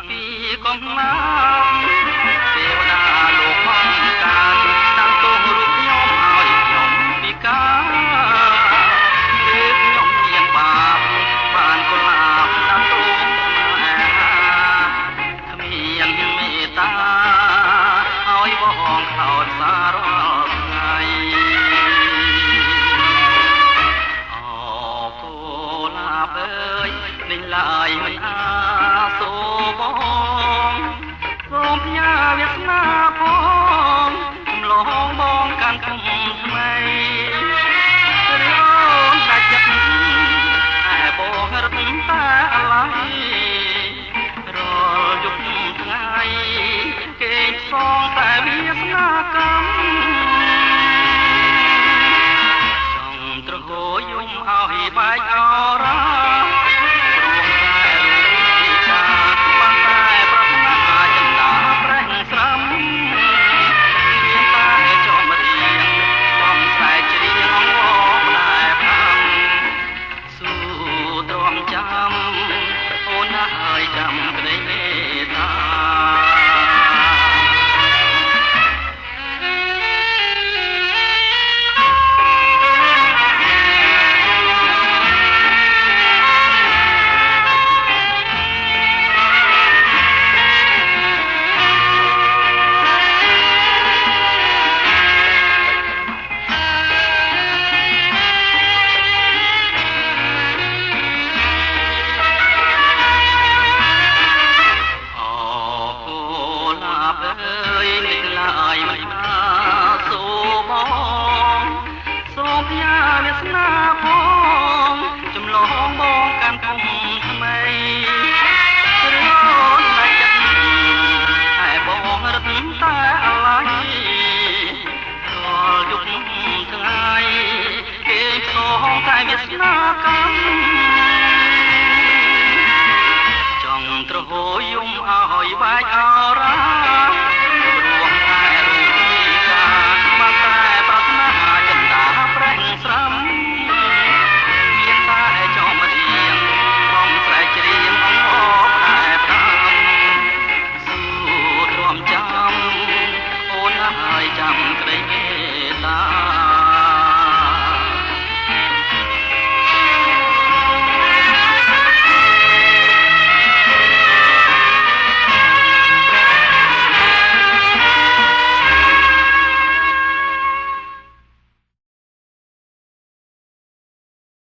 ពីកំណាប់ទេវតាលោកផងការដាក់ទោសរូបខ្ញុំឲ្យខ្ញុំពិការឬខ្ញុំមានបាបបានកុលាបដាក់ទោសគ្មានមេត្តាឲ្យបងខោតសាររាល់ថ្ងៃអើយលេងឡើយមិនអាសូបងសូមផ្ញើវាសនាផងចម្លងបងកាន់គុំថ្មីឬអូនដាច់ចិត្តតែបងរត់តែអឡ័យរាល់យប់ថ្ងៃគេសងតែវាសនាកម្មចង់ត្រហោយំឲ្យបែកអរ៉ាចាំក្តីមេត្តាចង់ត្រហោយំឲ្យបាច់អរ៉ារួងតែរូបពីការបានតែប្រាថ្នាចិន្តាប្រេះស្រាំមានតែចំរៀងក្រុមស្រែកច្រៀងអងអបតែតាមស៊ូទ្រាំចាំអូនហើយចាំក្តីមេត្តា